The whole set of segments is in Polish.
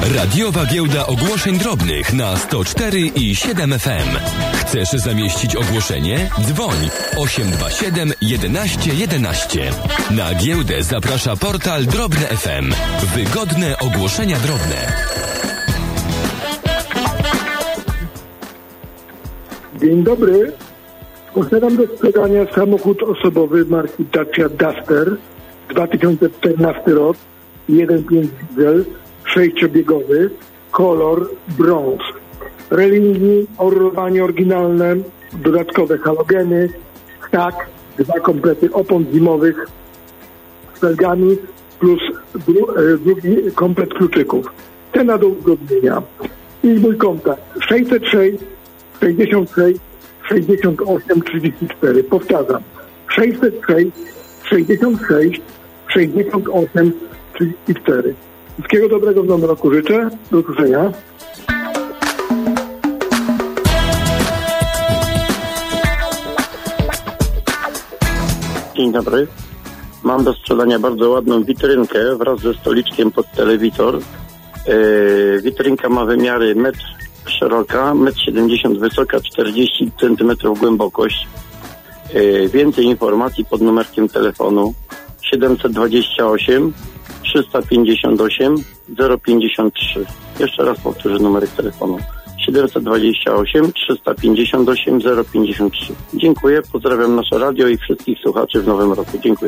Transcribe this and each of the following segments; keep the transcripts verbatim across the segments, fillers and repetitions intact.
Radiowa Giełda Ogłoszeń Drobnych na sto cztery i siedem F M. Chcesz zamieścić ogłoszenie? Dzwoń osiem dwa siedem jedenaście jedenaście. Na giełdę zaprasza portal Drobne F M. Wygodne ogłoszenia drobne. Dzień dobry. Posiadam do sprzedania samochód osobowy marki Dacia Duster, dwa tysiące czternasty rok, jeden przecinek pięć diesel, sześciobiegowy, kolor brąz. Relingi, orlowanie oryginalne, dodatkowe halogeny, tak, dwa komplety opon zimowych z felgami plus dru- drugi komplet kluczyków. Cena do uzgodnienia. I mój kontakt sześćset sześć sześćdziesiąt sześć sześćdziesiąt osiem trzydzieści cztery. Powtarzam. sześćset sześć sześćdziesiąt sześć sześćdziesiąt osiem trzydzieści cztery. Wszystkiego dobrego w nowym roku życzę. Do usłyszenia. Dzień dobry. Mam do sprzedania bardzo ładną witrynkę wraz ze stoliczkiem pod telewizor. Yy, witrynka ma wymiary metr szeroka, metr siedemdziesiąt wysoka, czterdzieści centymetrów głębokość. Yy, więcej informacji pod numerkiem telefonu siedemset dwadzieścia osiem trzysta pięćdziesiąt osiem zero pięćdziesiąt trzy. Jeszcze raz powtórzę numerek telefonu siedemset dwadzieścia osiem trzysta pięćdziesiąt osiem zero pięćdziesiąt trzy. Dziękuję, pozdrawiam nasze radio i wszystkich słuchaczy w nowym roku. Dziękuję.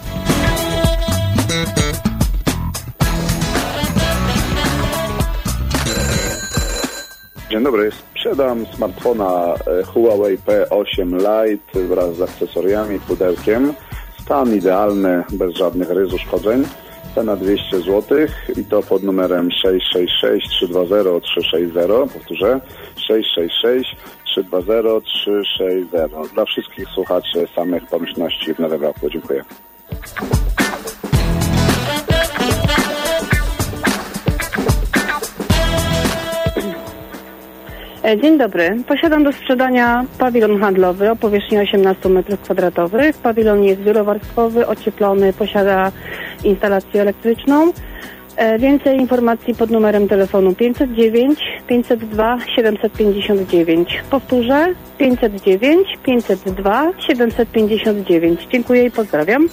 Dzień dobry, sprzedam smartfona Huawei P osiem Lite wraz z akcesoriami, pudełkiem. Stan idealny, bez żadnych rys, uszkodzeń. Cena dwieście złotych i to pod numerem sześć sześć sześć trzy dwa zero trzy sześć zero. Powtórzę, sześć sześć sześć trzy dwa zero trzy sześć zero. Dla wszystkich słuchaczy samych pomyślności w nowym roku. Dziękuję. Dzień dobry. Posiadam do sprzedania pawilon handlowy o powierzchni osiemnaście metrów kwadratowych. Pawilon jest wielowarstwowy, ocieplony, posiada instalację elektryczną. Więcej informacji pod numerem telefonu pięćset dziewięć pięćset dwa siedemset pięćdziesiąt dziewięć. Powtórzę, pięćset dziewięć pięćset dwa siedemset pięćdziesiąt dziewięć. Dziękuję i pozdrawiam.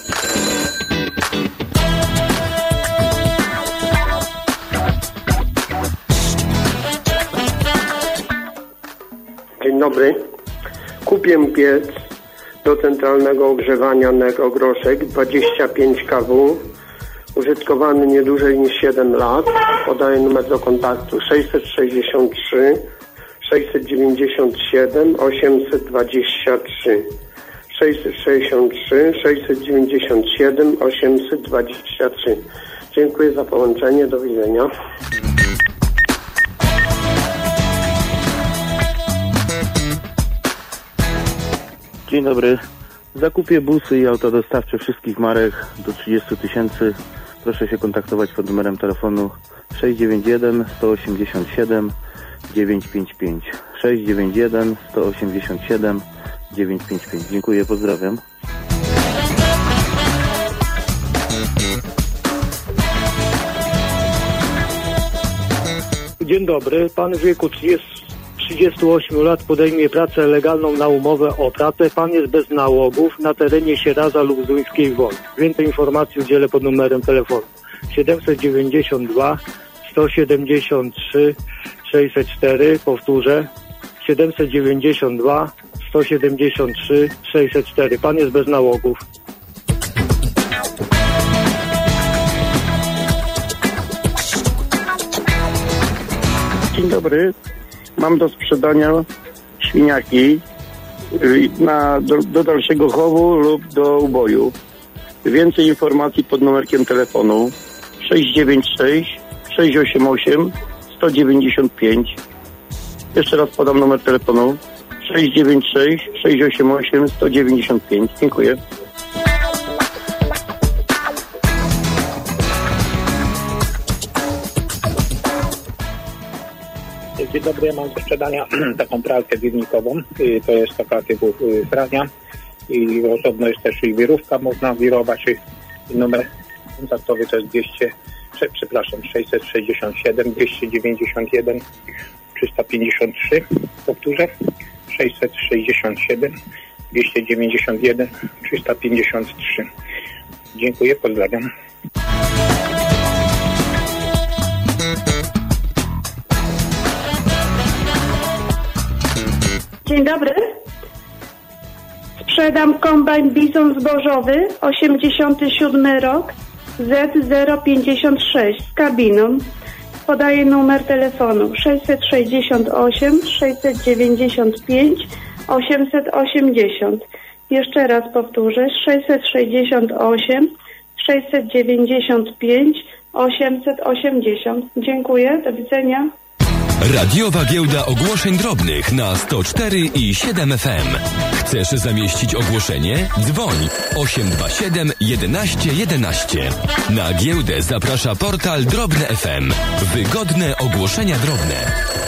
Dzień dobry. Kupię piec do centralnego ogrzewania Nego Groszek dwadzieścia pięć kilowattów, użytkowany nie dłużej niż siedem lat. Podaję numer do kontaktu sześćset sześćdziesiąt trzy sześćset dziewięćdziesiąt siedem osiemset dwadzieścia trzy. sześćset sześćdziesiąt trzy sześćset dziewięćdziesiąt siedem osiemset dwadzieścia trzy. Dziękuję za połączenie. Do widzenia. Dzień dobry. Zakupię busy i auta dostawcze wszystkich marek do trzydzieści tysięcy. Proszę się kontaktować pod numerem telefonu sześć dziewięć jeden sto osiemdziesiąt siedem dziewięćset pięćdziesiąt pięć. sześć dziewięć jeden sto osiemdziesiąt siedem dziewięćset pięćdziesiąt pięć. Dziękuję, pozdrawiam. Dzień dobry. Pan w wieku trzydziestu ośmiu lat podejmie pracę legalną na umowę o pracę. Pan jest bez nałogów na terenie Sieradza lub Zduńskiej Woli. Więcej informacji udzielę pod numerem telefonu siedemset dziewięćdziesiąt dwa sto siedemdziesiąt trzy sześćset cztery. Powtórzę, siedemset dziewięćdziesiąt dwa sto siedemdziesiąt trzy sześćset cztery. Pan jest bez nałogów. Dzień dobry. Mam do sprzedania świniaki na, do, do dalszego chowu lub do uboju. Więcej informacji pod numerkiem telefonu sześć dziewięć sześć sześć osiem osiem sto dziewięćdziesiąt pięć. Jeszcze raz podam numer telefonu sześć dziewięć sześć sześć osiem osiem sto dziewięćdziesiąt pięć. Dziękuję. Dzień dobry, ja mam do sprzedania taką pralkę wirnikową. To jest taka typu pralnia i osobno jest też i wirówka, można wirować. Numer kontaktowy to jest dwieście prze, przepraszam, sześćset sześćdziesiąt siedem, dwieście dziewięćdziesiąt jeden, trzysta pięćdziesiąt trzy. Powtórzę, sześćset sześćdziesiąt siedem, dwieście dziewięćdziesiąt jeden, trzysta pięćdziesiąt trzy. Dziękuję, pozdrawiam. Dzień dobry. Sprzedam kombajn Bizon zbożowy, osiemdziesiąty siódmy rok, Z zero pięćdziesiąt sześć z kabiną. Podaję numer telefonu sześćset sześćdziesiąt osiem, sześćset dziewięćdziesiąt pięć, osiemset osiemdziesiąt. Jeszcze raz powtórzę, sześćset sześćdziesiąt osiem, sześćset dziewięćdziesiąt pięć, osiemset osiemdziesiąt. Dziękuję, do widzenia. Radiowa Giełda Ogłoszeń Drobnych na sto cztery i siedem F M. Chcesz zamieścić ogłoszenie? Dzwoń osiem dwa siedem jedenaście jedenaście. Na giełdę zaprasza portal Drobne F M. Wygodne ogłoszenia drobne.